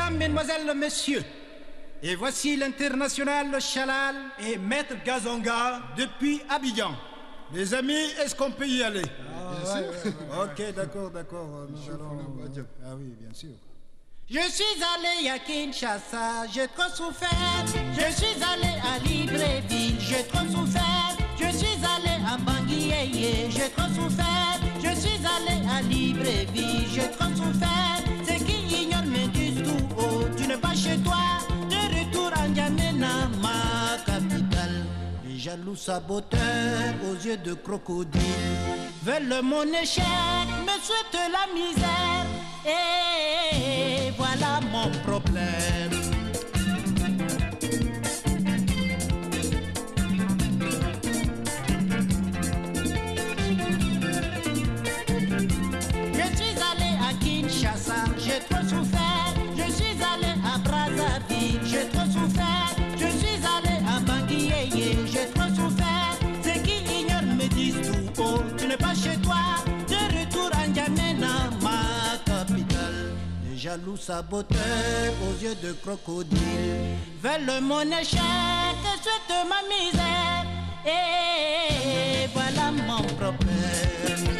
Mesdames, Mesdemoiselles, Messieurs, et voici l'international Chalal et Maître Gazonga depuis Abidjan. Les amis, est-ce qu'on peut y aller? Ok, d'accord. Nous allons... Ah oui, bien sûr. Je suis allé à Kinshasa, j'ai trop souffert. Je suis allé à Libreville, j'ai trop souffert. Je suis allé à Bangui, j'ai trop souffert. Je suis allé à Libreville, j'ai trop souffert. Ceux qui ignorent me disent tout haut, tu n'es pas chez toi. De retour à N'Djamena, ma capitale. Les jaloux saboteurs aux yeux de crocodile veulent mon échec, me souhaitent la misère. Et voilà mon problème. Je suis allé à Kinshasa, j'ai trop souffert. Je suis allé à Brazzaville, j'ai trop souffert. Je suis allé à Bangui, j'ai trop souffert. Ceux qui ignorent me disent tout haut, tu n'es pas chez toi. De retour à N'Djamena, ma capitale. Les jaloux saboteurs aux yeux de crocodile veulent mon échec et souhaitent ma misère. Et voilà mon problème.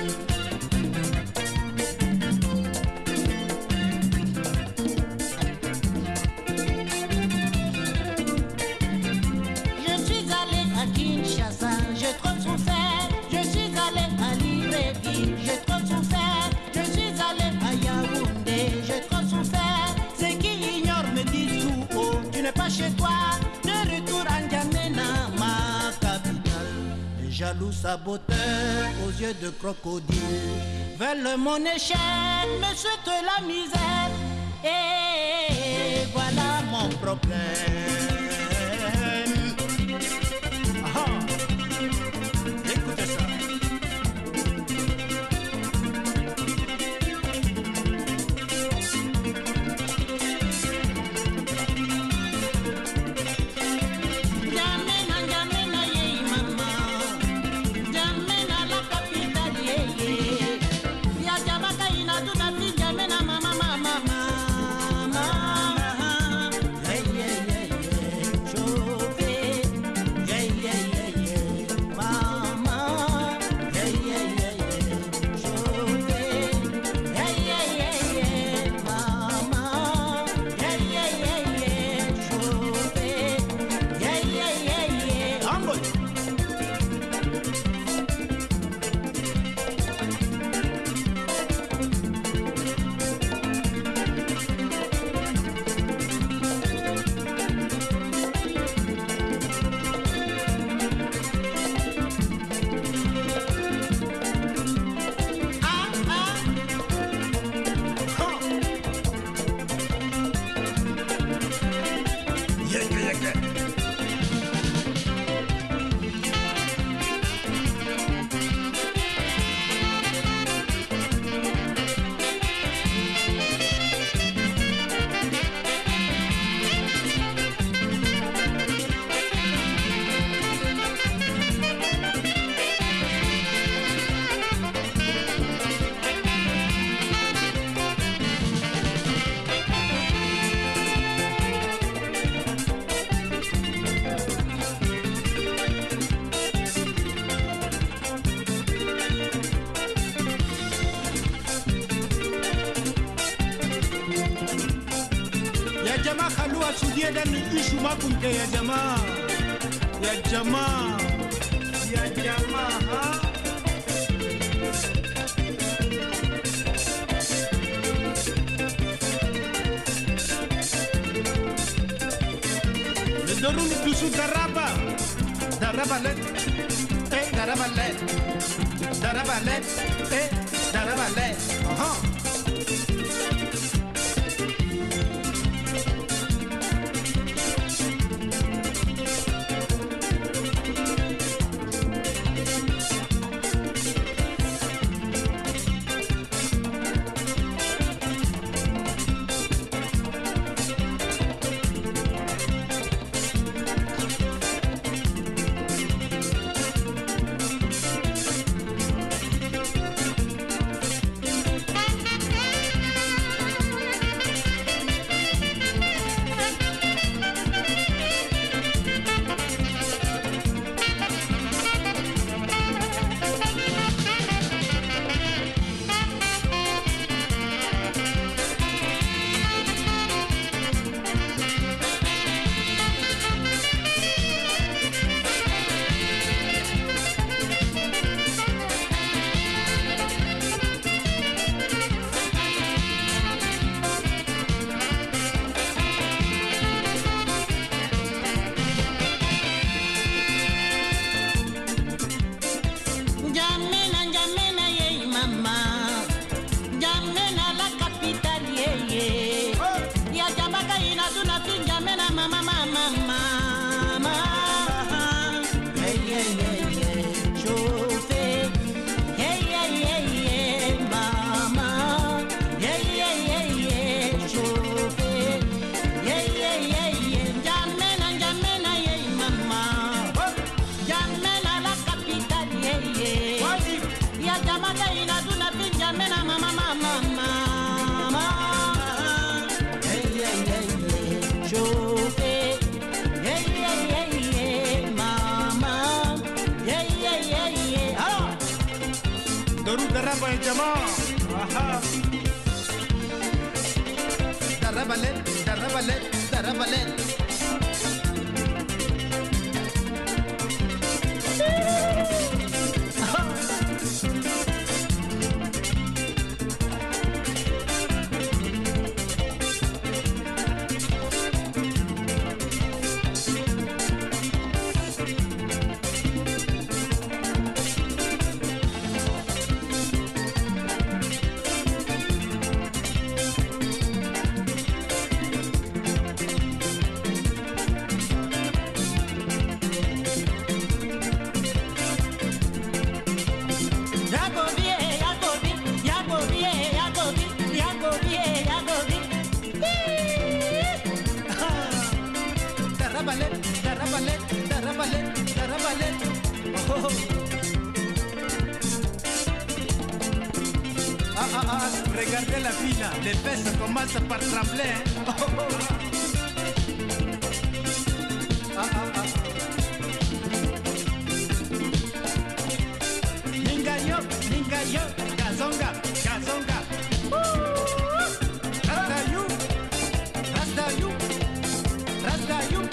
Je suis allé à Kinshasa, j'ai trop souffert. Je suis allé à Libreville, j'ai trop souffert. Je suis allé à Yaoundé, j'ai trop souffert. Ceux qui ignorent me disent tout haut, tu n'es pas chez toi. De retour à N'Djamena, ma capitale. Les jaloux saboteurs aux yeux de crocodile veulent mon échec, me souhaitent la misère. Et voilà mon problème. Ah, écoutez ça. N'Djamena, yeah, maman. N'Djamena, la capitale, yeah. Ya Jamaka, inaduna, fi N'Djamena, mama. Sudiedan ishuma kunte ya jamaa ha? Le dorun dusu darabalet, darabalet, aha. Taraba ya jamaa. Aha. Darabalet, darabalet, darabalet. Regardez la fille là, les fesses commencent par trembler. Ningayo, ningayo, gazonga, gazonga. Rastayu, rastayu, rastayu.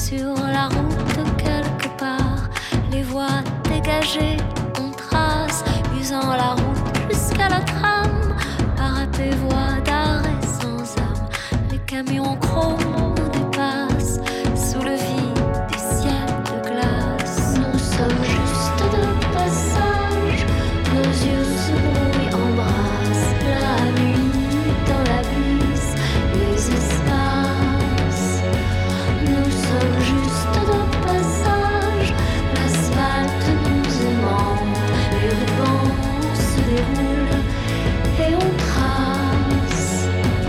Sur la route quelque part, les voies dégagées, on trace, usant la route jusqu'à la trame. Parapet, voie d'arrêt sans âme, les camions chrome nous dépassent. Sous le vide du ciel de glace, nous sommes juste de passage. Nos yeux se brouillent, embrassent la nuit dans la bise, les espaces. Nous sommes juste de passage. L'asphalte nous aimante, les rubans se déroulent et on trace.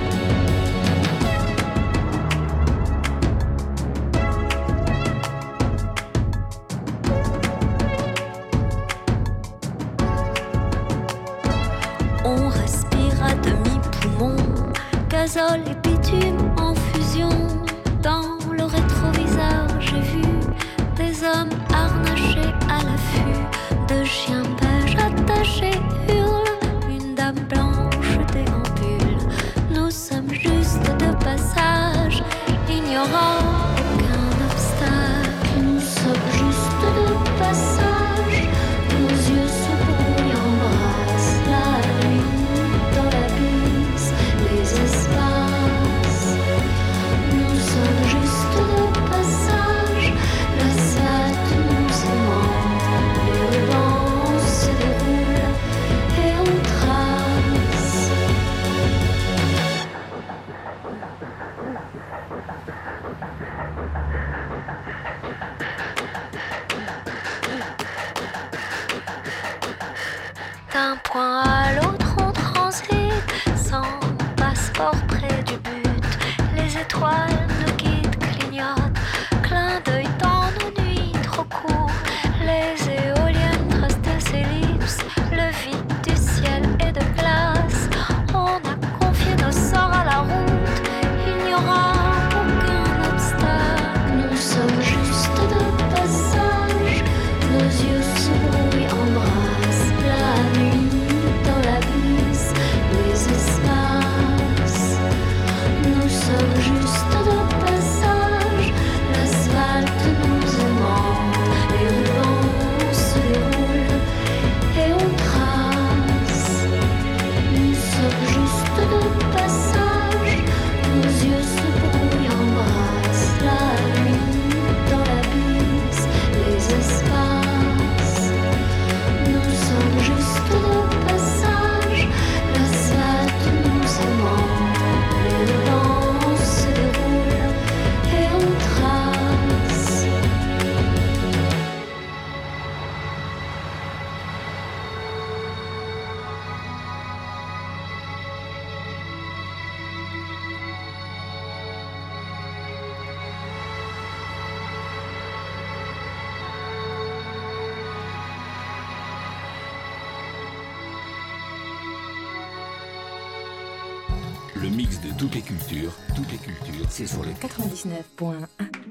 On respire à demi-poumon, gazole et bitume en fusion. Dans le rétroviseur, j'ai vu des hommes harnachés à l'affût, de chiens beige attachés hurlent, une dame blanche déambule. Nous sommes juste de passage, ignorant aucun obstacle. Nous sommes juste de passage, nos yeux se brouillent, embrassent la nuit dans la bise, les espaces. Nous sommes juste de passage, l'asphalte nous aimante, les rubans se déroulent et on trace. D'un point à l'autre on transite, sans passeport près du but. Les étoiles nous guident, clignotent, clin d'œil dans nos nuits trop courts. Les éoliennes tracent des ellipses, le vide du ciel est de glace. On a confié nos sorts à la route, il n'y aura aucun obstacle. Nous sommes juste de passage, nos yeux se brouillent, embrassent la nuit dans la bise, les espaces. Nous sommes juste de passage, l'asphalte nous aimante, les rubans se déroulent et on trace. Nous sommes juste de passage, nos yeux se brouillent, embrassent la nuit dans la bise, les espaces. Nous sommes juste de passage, l'asphalte nous aimante, les rubans se déroulent et on trace. Le mix de toutes les cultures, c'est sur le 99.1.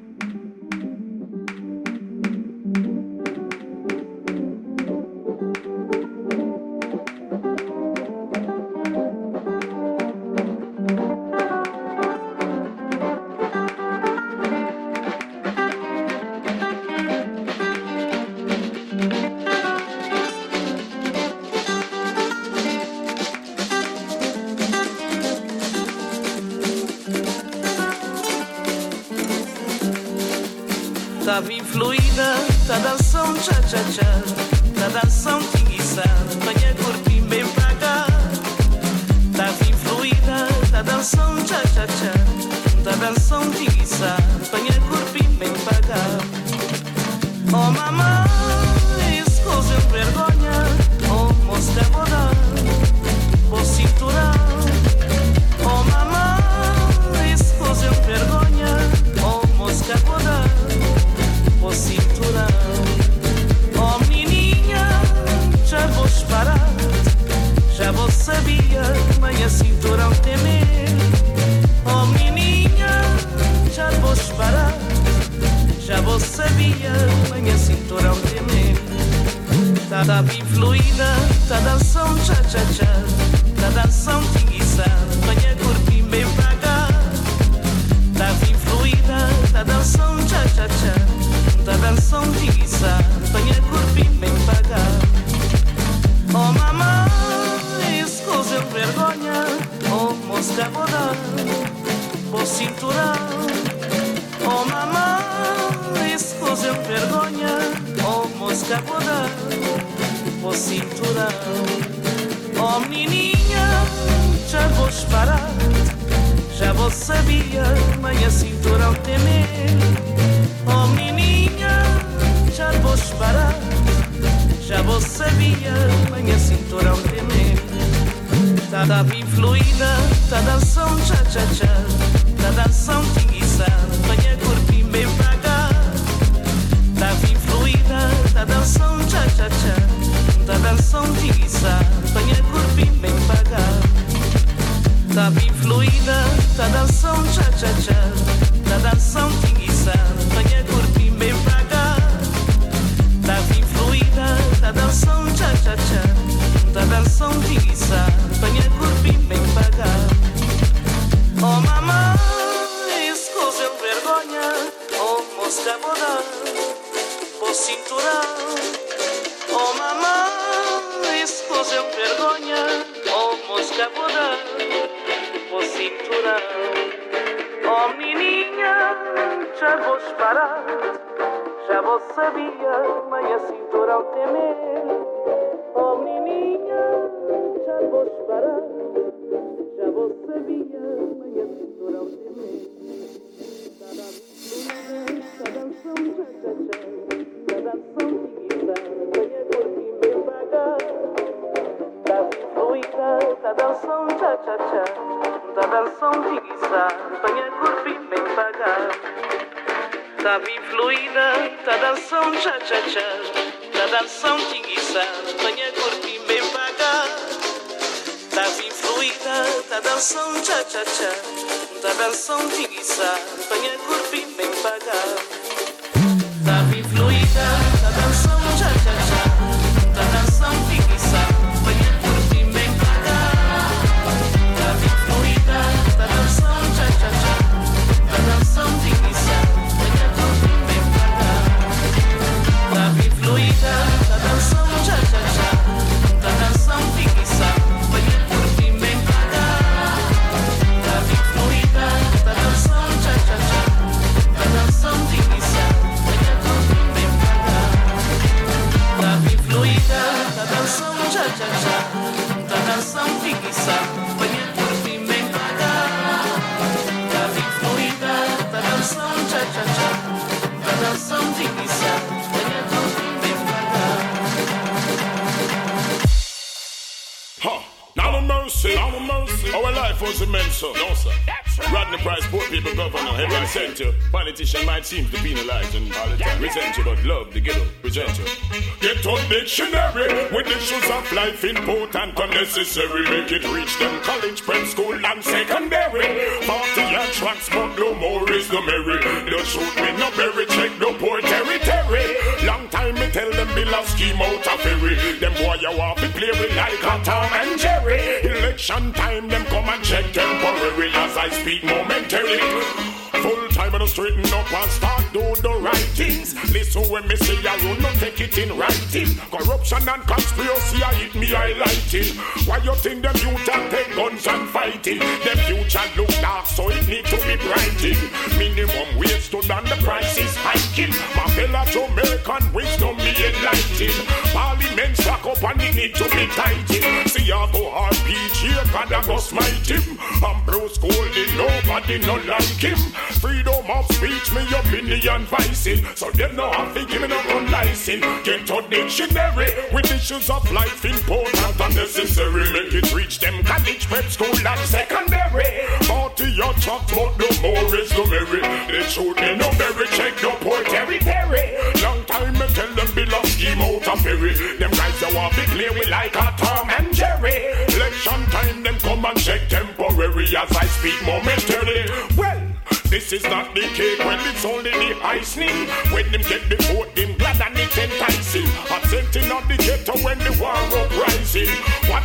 Tá bem fluida, tá dançando tcha-tcha-tcha, tá dançando tinguiça, venha curtir bem pra cá. Tá bem fluida, tá dançando tcha-tcha-tcha, tá dançando tinguiça, venha curtir bem pra cá. Oh mamãe, escusa vergonha, oh mostra boda, oh cintura. Oh mamãe, escusa vergonha, oh mostra boda, oh cintura. Oh menininha, já vou parar, já vou sabia, minha cintura não temer. Oh menininha, já vou parar, já vou sabia, minha cintura não temer. Tá bem fluida, tá dançando tcha-tcha-tcha, tá dançando tinguiça, venha curtir bem pra cá. Tá bem fluida, tá dançando tcha-tcha-tcha, mosca voar o cinturão. Oh menininha, já vou parar. Já vou sabia, manhã cinturão temer. Oh menininha, já vou parar. Já vou sabia, manhã cinturão temer. Tá bem fluida, tá dançando tcha-tcha-tcha. Tá dançando tinguiça, manhã corpinho bem pra cá. Tá bem fluida, tá dançando tcha-tcha-tcha. Tá dançando tinguiça, manhã corpinho bem pra cá. Tá bem fluida, tá dançando tcha-tcha-tcha. Tá dançando tinguiça, manhã corpinho bem pra cá. Tá bem fluida, tá dançando tcha-tcha-tcha. Tá dançando tinguiça, manhã corpinho bem pra cá. Oh mamãe, escusa eu vergonha. Oh mosca boda, oh cinturão. Oh mamãe, escusa eu vergonha. Oh mosca boda, oh cinturão. Oh menininha, já vou parar. Já vou sabia, manhã cinturão temer. Oh menininha, já vou parar. Já vou sabia, manhã cinturão temer. Tá dançando tcha-tcha-tcha. Tá dançando tinguiça, manhã corpinho bem pagar. Tá fluida, tá dançando tcha-tcha-tcha. Tá dançando tinguiça, manhã corpinho bem pagar. Tá bem fluida, tá dançando tcha-tcha-tcha. Tá dançando tinguiça, manhã corpinho bem pagar. Tá bem fluida, tá dançando tcha-tcha-tcha. Tá dançando tinguiça, manhã corpinho bem pagar. Tá bem fluida, tá dançando tcha-tcha-tcha. Tá dançando tinguiça, manhã corpinho bem pagar. Tá bem fluida, tá dançando tcha-tcha-tcha. Tá dançando tinguiça, manhã corpinho bem pagar. Tá bem fluida, tá dançando tcha-tcha-tcha. Tá dançando tinguiça, manhã corpinho bem pagar. Tá bem fluida, tá dançando tcha-tcha-tcha. Tá dançando tinguiça, manhã corpinho bem pagar. Tá bem fluida, tá dançando tcha-tcha-tcha. Tá dançando tinguiça, manhã corpinho bem pagar. Tá bem fluida, tá dançando tcha-tcha-tcha. Tá dançando tinguiça, manhã corpinho bem pagar. Ha! Now no mercy, our life was immense, no sir. Rodney Price, poor people governor, heaven sent you. Politician might seem to penalize and all the time resent you, but love the ghetto, present you. Get on dictionary with issues of life important and necessary. Make it reach them college, prep school and secondary. 40 and tracks, but no more is the merry. Don't shoot me no berry, check no poor territory. Long time me tell them bill a scheme out of ferry. Them boy you want to play with like a Tom and Jerry. Election time them come and check temporary as I speak momentarily. Full time and straighten up and start do the right things. Listen when me say I will not take it in writing. Corruption and conspiracy I hit me highlighting. Why you think them youth and take guns and fighting? Them future look dark so it need to be brighting. Minimum wage stood and the price is hiking. My fellow Jamaican wisdom me enlighten. Parliament stack up and it need to be tighten. See I go RPG God I go smite him. And Bruce Golding nobody no like him. Freedom of speech, me opinion vicing. So them no have to give me no gun license. Get a dictionary with issues of life important and necessary. Make it reach them college, prep school and secondary. 40 your trucks, but no more is no merry. They shoot me no berry, check no poor territory. Long time me tell them bill a scheme out of ferry. Them guys they want to play with like a Tom and Jerry. Election time them come and check temporary as I speak momentarily. Well, this is not the cake, well it's only the icing. When them get the vote, them glad and it enticing. Absenting on the ghetto when the war uprising. Watch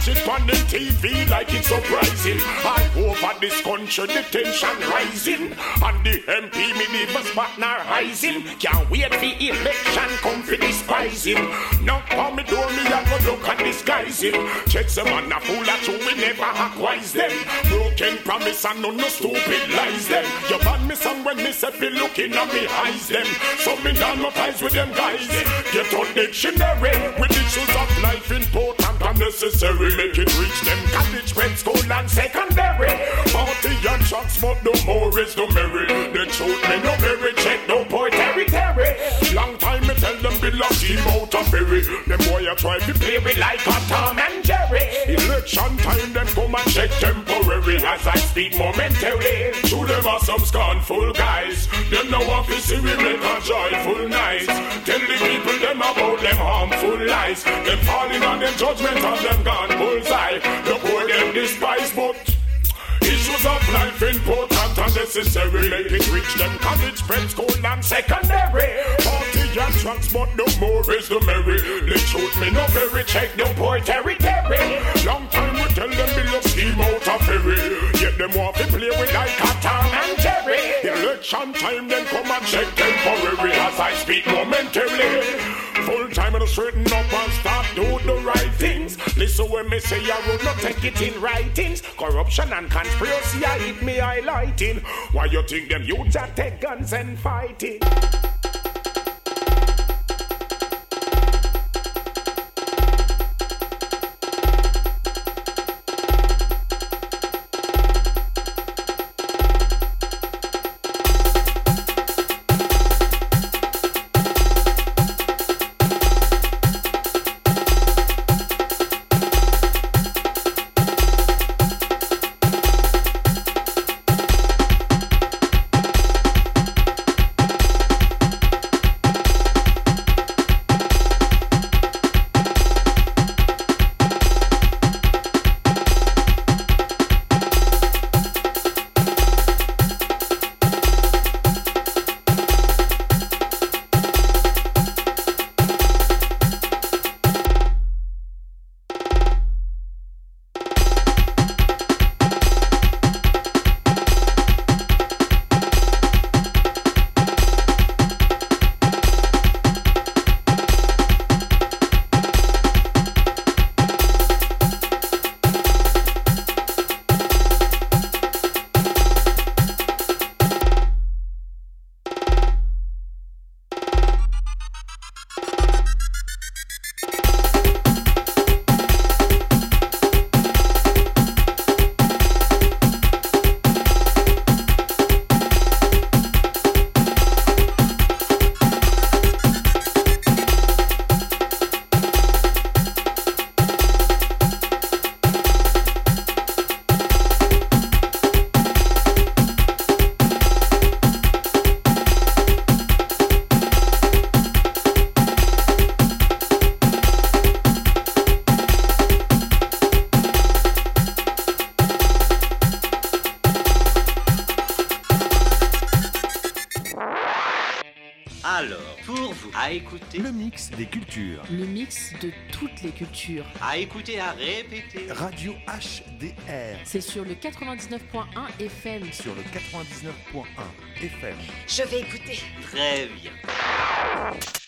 watch it on the TV like it's surprising. All over this country, the tension rising. And the MP, me never spot nor rising. Can't wait for election, come for despise him. Knock on me door, me a go look and disguise him. Check some man a fool at you, we never acquise them. Broken promise and no stupid lies them. You ban me song when me say be looking at me eyes them. So me not no ties with them guys. Get on dictionary with issues of life important and necessary. Make it reach them college, prep school and secondary. 40 and shots, but no more is no merry. The truth me no very check, no boy territory. Long time me tell them be lucky out of berry. Them boy a try to play me like a Tom and Jerry. Election time them come and check temporary. As I speak momentarily, to them are some scornful guys. Them no want to see we make a joyful night. Tell the people them about them harmful lies. Them falling on them judgment and them gone bullseye. The poor them despise, but issues of life important and necessary. Make it reach them college, prep school and secondary. 40 and tracks, but no more is the merry. They shoot me no very check no poor territory. Long time we tell them below scheme out of ferry. Yet them want to play with like a Tom and Jerry. Election time then come and check temporary. As I speak momentarily, full time and straighten up and start do the right things. Listen when me say I will not take it in writings. Corruption and conspiracy I hit me highlighting. Why you think them youths that take guns and fighting? Alors, pour vous, à écouter le mix des cultures. Le mix de toutes les cultures. À écouter, à répéter. Radio HDR. C'est sur le 99.1 FM. Sur le 99.1 FM. Je vais écouter. Très bien.